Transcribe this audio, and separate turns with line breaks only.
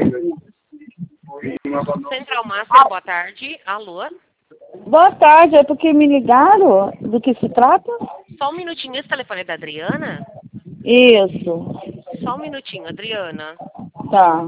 Central Master, boa tarde. Alô?
Boa tarde, é porque me ligaram? Do que se trata?
Só um minutinho, esse telefone é da Adriana?
Isso.
Só um minutinho, Adriana.
Tá.